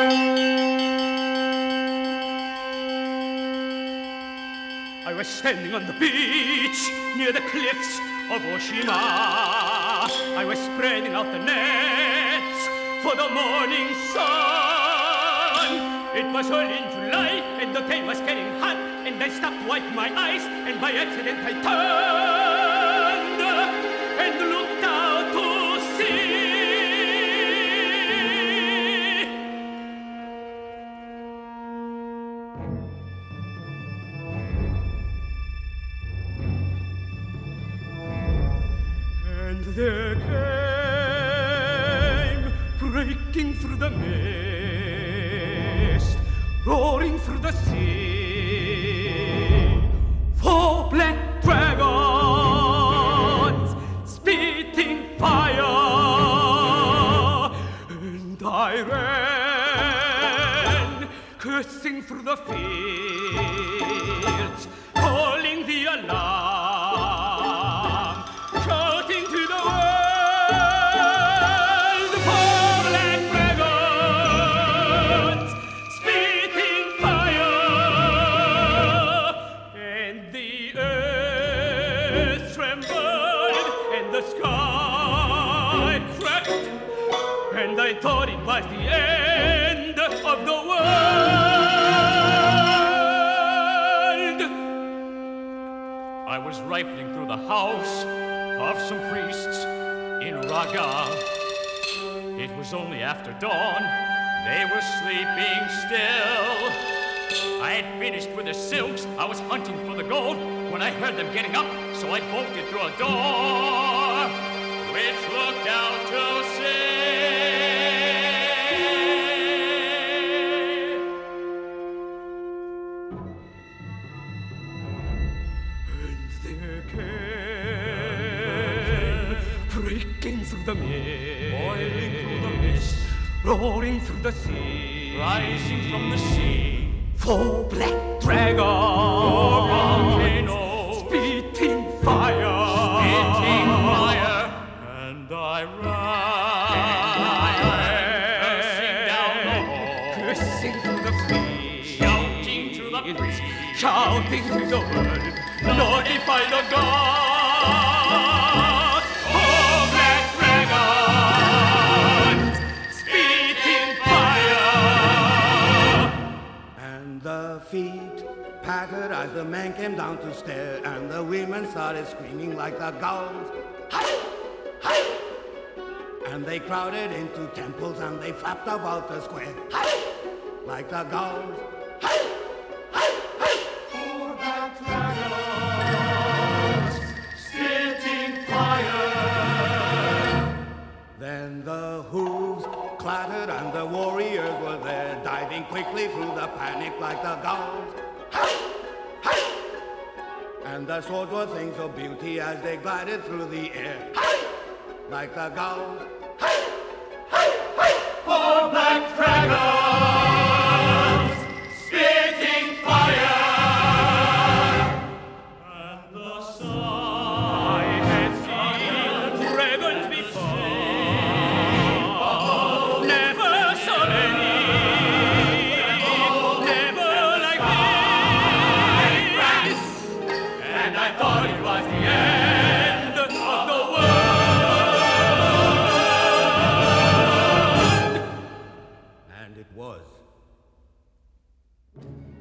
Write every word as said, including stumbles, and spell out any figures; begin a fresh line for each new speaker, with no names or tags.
I was standing on the beach near the cliffs of Oshima. I was spreading out the nets for the morning sun. It was early in July and the day was getting hot, and I stopped to wipe my eyes, and by accident I turned and looked out to sea. And there came, breaking through the mist, roaring through the sea, four black dragons, spitting fire. And I ran, cursing through the fields, calling the alarm, shouting to the world, four black dragons, spitting fire. And the earth trembled, and the sky cracked, and I thought it was the end of the world. I was rifling through the house of some priests in Raga. It was only after dawn. They were sleeping still. I had finished with the silks. I was hunting for the gold when I heard them getting up, so I bolted through a door which looked out to sea. And there came, breaking through the mist, boiling through the mist, roaring through the sea, rising from the sea, four black dragons, four volcanoes, spitting fire, spitting fire. And I ran, cursing down the hall, cursing through the fields, shouting to the breeze, shouting to the world, notify the gods. Four black dragons, spitting fire.
And the feet pattered as the man came down to stare, and the women started screaming like the gulls. Hi! Hi! And they crowded into temples and they flapped about the square. Hi! Like the gulls. Hi! Hi! Hi! Four black dragons, spitting fire. Then the hooves clattered and the warriors were there, diving quickly through the panic like the gulls. Hi! Hi! And the swords were things of beauty as they glided through the air. Hi! Like the gulls. Hi! Hi! Hi! Four black dragons, spitting fire.
And the sun, I had seen dragons before, never saw any, never like this. And I thought it was the end of the world.
And it was.